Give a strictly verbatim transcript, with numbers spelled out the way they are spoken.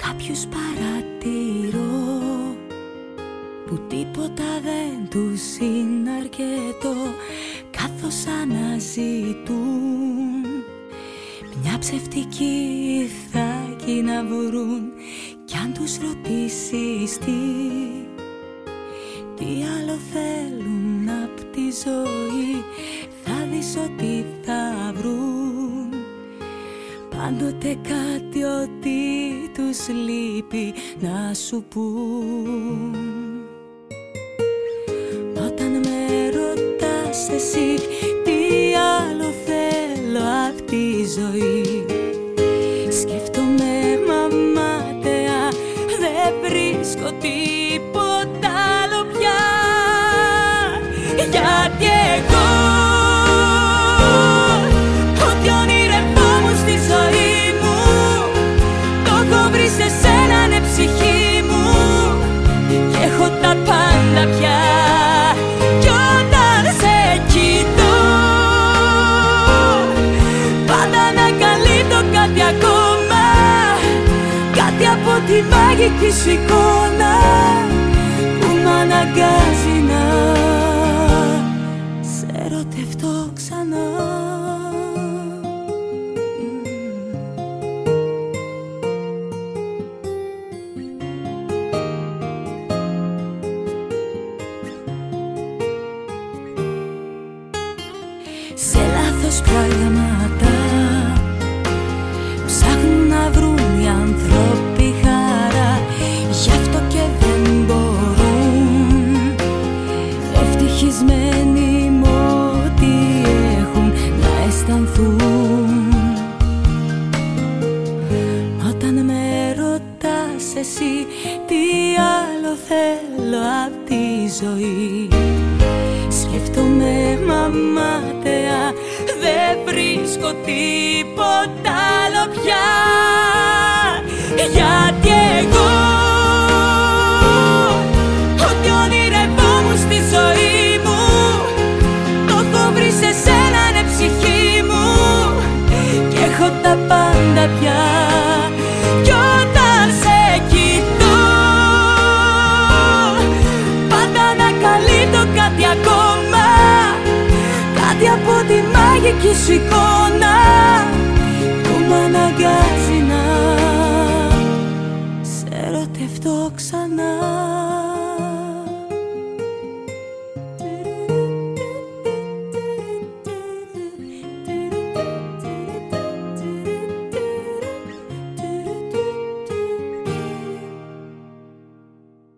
Κάποιους παρατηρώ που τίποτα δεν τους είναι αρκετό, καθώς αναζητούν μια ψευτική ηθάκη να βρουν. Κι αν τους ρωτήσεις τι, τι άλλο θέλουν απ' τη ζωή, θα δεις ότι θα βρουν πάντοτε κάτι ότι τους λείπει να σου πουν. Όταν με ρωτάς εσύ τι άλλο θέλω απ' τη ζωή, σκέφτομαι μαμάτεα, δεν βρίσκω τίποτα άλλο πια. Γιατί εγώ ό,τι ονειρευόμουν στη ζωή μου, το έχω βρει σε σένα, ναι, ψυχή μου, και έχω τα πάντα πια. Κι όταν σε κοιτώ, πάντα ανακαλύπτω κάτι ακόμα, κάτι από τη μαγική σου εικόνα που μ' αναγκάζει να σε ερωτευτώ ξανά. Σε λάθος πράγματα ψάχνουν να βρουν οι άνθρωποι χαρά, γι' αυτό και δεν μπορούν ευτυχισμένοι με ό,τι έχουν να αισθανθούν. Όταν με ρωτάς εσύ τι άλλο θέλω απ' τη ζωή, σκέφτομαι μαμάτεα, δεν βρίσκω τίποτα άλλο πια.